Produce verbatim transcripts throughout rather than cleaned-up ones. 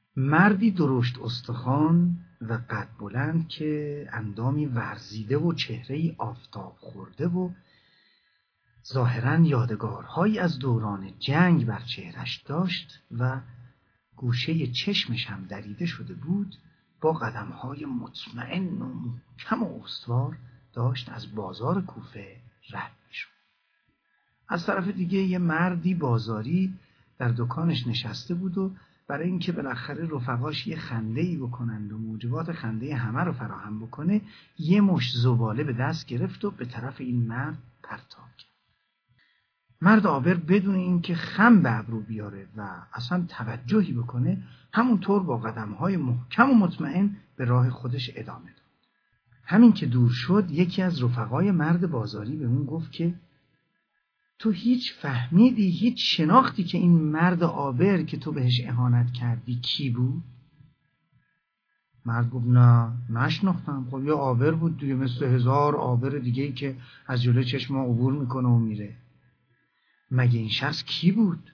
مردی درشت استخوان و قد بلند که اندامی ورزیده و چهره‌ای آفتاب خورده و ظاهراً یادگارهایی از دوران جنگ بر چهرش داشت و گوشه چشمش هم دریده شده بود، با قدمهای مطمئن و محکم و استوار داشت از بازار کوفه رد می‌شد. از طرف دیگه یه مردی بازاری در دکانش نشسته بود و برای اینکه بالاخره رفقاش یه خنده‌ای بکنند و موجبات خنده همه رو فراهم بکنه، یه مشت زباله به دست گرفت و به طرف این مرد پرتاب کرد. مرد عابر بدون اینکه خم به ابرو بیاره و اصلا توجهی بکنه، همونطور با قدم‌های محکم و مطمئن به راه خودش ادامه داد. همین که دور شد، یکی از رفقای مرد بازاری به اون گفت که تو هیچ فهمیدی، هیچ شناختی که این مرد عابر که تو بهش اهانت کردی کی بود؟ مرد گفت نه، نشناختم. خب یه عابر بود دیگه، مثل هزار عابر دیگه‌ای که از جلوی چشم ما عبور میکنه و میره. مگه این شخص کی بود؟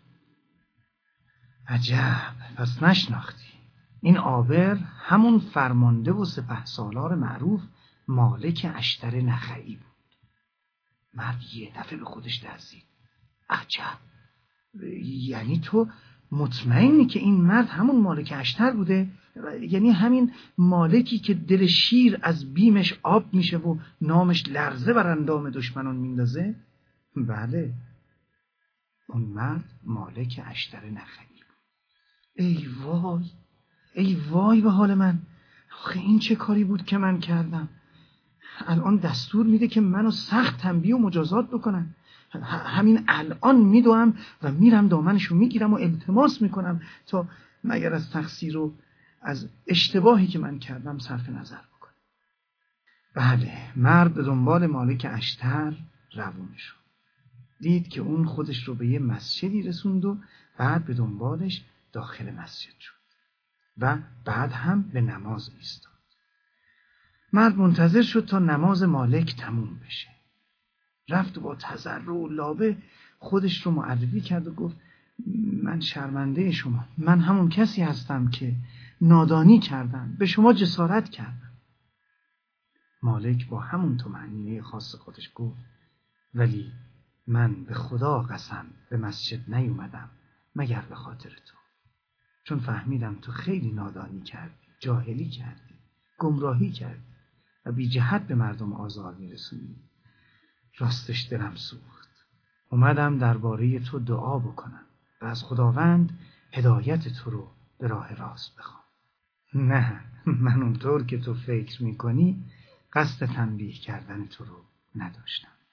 عجب، پس نشناختی. این عابر همون فرمانده و سپهسالار معروف مالک اشتر نخعی بود. مرد یه دفعه به خودش لرزید. عجب، یعنی تو مطمئنی که این مرد همون مالک اشتر بوده؟ یعنی همین مالکی که دل شیر از بیمش آب میشه و نامش لرزه بر اندام دشمنان میندازه؟ بله، اون مرد مالک اشتر نخعی بود. ای وای، ای وای به حال من. آخه این چه کاری بود که من کردم؟ الان دستور میده که منو سخت تنبیه و مجازات بکنن. همین الان میدوام و میرم دامنشو میگیرم و التماس میکنم تا مگر از تقصیر و از اشتباهی که من کردم صرف نظر بکنه. بله، مرد به دنبال مالک اشتر روونه شد. دید که اون خودش رو به یه مسجدی رسوند و بعد به دنبالش داخل مسجد شد و بعد هم به نماز ایستاد. مرد منتظر شد تا نماز مالک تموم بشه. رفت و با تضرع و لابه خودش رو معرفی کرد و گفت من شرمنده شما، من همون کسی هستم که نادانی کردم، به شما جسارت کردم. مالک با همون طمأنینه خاص خودش گفت ولی من به خدا قسم به مسجد نیومدم مگر به خاطر تو، چون فهمیدم تو خیلی نادانی کردی، جاهلی کردی، گمراهی کردی و بی جهت به مردم آزار میرسونی. راستش دلم سوخت. اومدم درباره تو دعا بکنم و از خداوند هدایت تو رو به راه راست بخوام. نه، من اونطور که تو فکر میکنی قصد تنبیه کردن تو رو نداشتم.